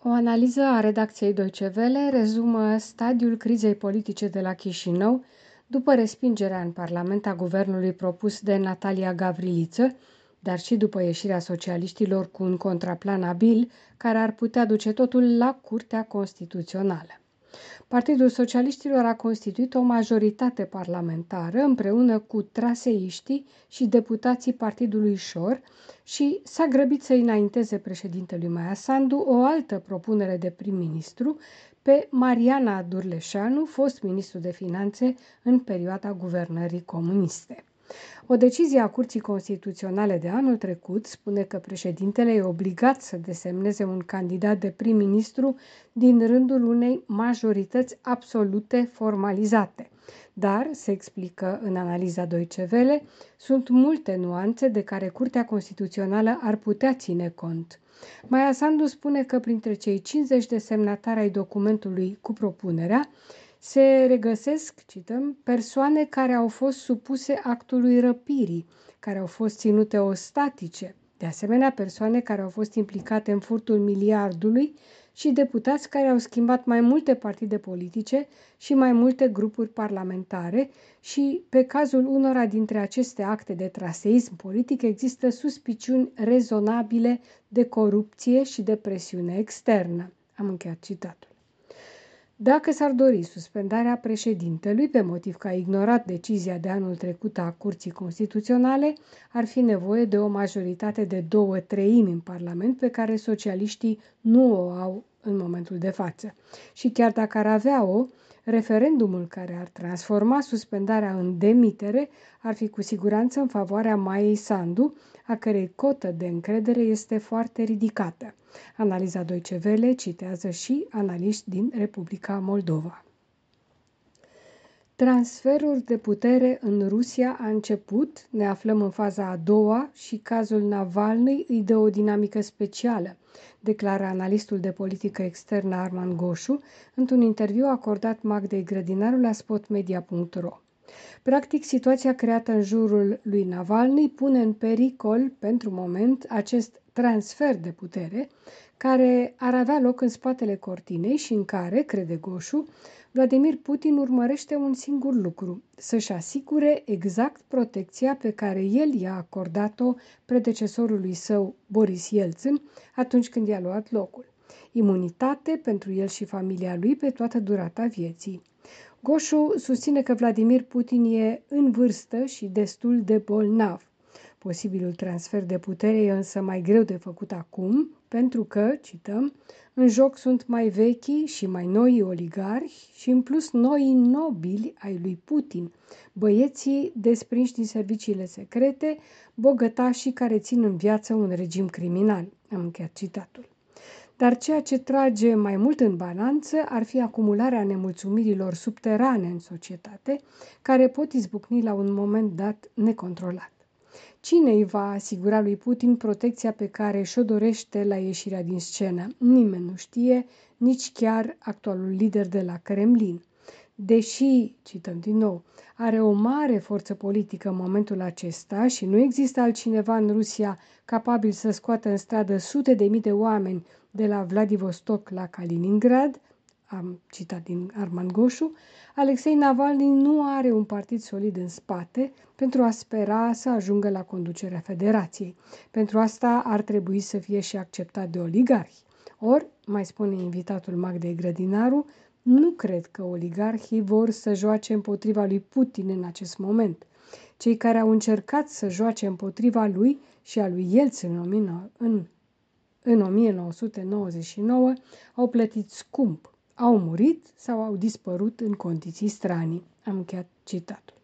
O analiză a redacției Deutsche Welle rezumă stadiul crizei politice de la Chișinău după respingerea în Parlament a guvernului propus de Natalia Gavriliță, dar și după ieșirea socialiștilor cu un contraplan abil care ar putea duce totul la Curtea Constituțională. Partidul Socialiștilor a constituit o majoritate parlamentară împreună cu traseiștii și deputații partidului Șor și s-a grăbit să înainteze președintelui Maia Sandu o altă propunere de prim-ministru pe Mariana Durleșanu, fost ministru de finanțe în perioada guvernării comuniste. O decizie a Curții Constituționale de anul trecut spune că președintele e obligat să desemneze un candidat de prim-ministru din rândul unei majorități absolute formalizate. Dar, se explică în analiza Deutsche Welle, sunt multe nuanțe de care Curtea Constituțională ar putea ține cont. Maia Sandu spune că printre cei 50 de semnatari ai documentului cu propunerea, se regăsesc, cităm, persoane care au fost supuse actului răpirii, care au fost ținute ostatice, de asemenea persoane care au fost implicate în furtul miliardului și deputați care au schimbat mai multe partide politice și mai multe grupuri parlamentare și, pe cazul unora dintre aceste acte de traseism politic, există suspiciuni rezonabile de corupție și de presiune externă. Am încheiat citatul. Dacă s-ar dori suspendarea președintelui pe motiv că a ignorat decizia de anul trecut a Curții Constituționale, ar fi nevoie de o majoritate de 2/3 în Parlament pe care socialiștii nu o au în momentul de față. Și chiar dacă ar avea-o, referendumul care ar transforma suspendarea în demitere ar fi cu siguranță în favoarea Maiei Sandu, a cărei cotă de încredere este foarte ridicată. Analiza Deutsche Welle citează și analiști din Republica Moldova. Transferul de putere în Rusia a început, ne aflăm în faza a doua și cazul Navalny îi dă o dinamică specială, declară analistul de politică externă Arman Goșu într-un interviu acordat Magdei Grădinaru la spotmedia.ro. Practic, situația creată în jurul lui Navalny pune în pericol, pentru moment, acest transfer de putere, care ar avea loc în spatele cortinei și în care, crede Goșu, Vladimir Putin urmărește un singur lucru, să-și asigure exact protecția pe care el i-a acordat-o predecesorului său, Boris Yeltsin, atunci când i-a luat locul. Imunitate pentru el și familia lui pe toată durata vieții. Goșu susține că Vladimir Putin e în vârstă și destul de bolnav. Posibilul transfer de putere e însă mai greu de făcut acum, pentru că, cităm, în joc sunt mai vechi și mai noi oligarhi și în plus noi nobili ai lui Putin, băieții desprinși din serviciile secrete, bogătașii care țin în viață un regim criminal. Am încheiat citatul. Dar ceea ce trage mai mult în balanță ar fi acumularea nemulțumirilor subterane în societate, care pot izbucni la un moment dat necontrolat. Cine îi va asigura lui Putin protecția pe care și-o dorește la ieșirea din scenă? Nimeni nu știe, nici chiar actualul lider de la Kremlin. Deși, cităm din nou, are o mare forță politică în momentul acesta și nu există altcineva în Rusia capabil să scoată în stradă sute de mii de oameni de la Vladivostok la Kaliningrad, am citat din Arman Goșu, Alexei Navalny nu are un partid solid în spate pentru a spera să ajungă la conducerea Federației. Pentru asta ar trebui să fie și acceptat de oligarhi. Ori, mai spune invitatul Magdei Grădinaru, nu cred că oligarhii vor să joace împotriva lui Putin în acest moment. Cei care au încercat să joace împotriva lui și a lui Yeltsin în 1999 au plătit scump, au murit sau au dispărut în condiții stranii. Am încheiat citatul.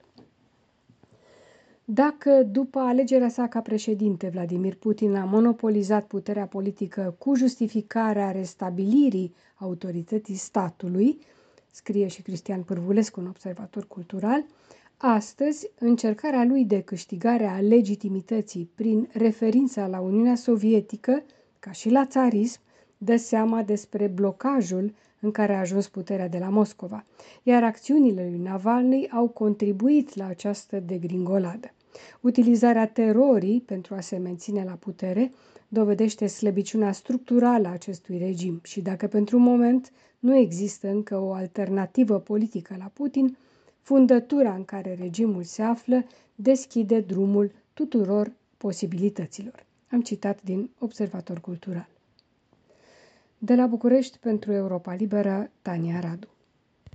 Dacă, după alegerea sa ca președinte, Vladimir Putin a monopolizat puterea politică cu justificarea restabilirii autorității statului, scrie și Cristian Pârvulescu, un observator cultural, astăzi, încercarea lui de câștigare a legitimității prin referința la Uniunea Sovietică, ca și la țarism, dă seama despre blocajul în care a ajuns puterea de la Moscova, iar acțiunile lui Navalny au contribuit la această degringoladă. Utilizarea terorii pentru a se menține la putere dovedește slăbiciunea structurală a acestui regim și dacă pentru un moment nu există încă o alternativă politică la Putin, fundătura în care regimul se află deschide drumul tuturor posibilităților. Am citat din Observator Cultural. De la București pentru Europa Liberă, Tania Radu.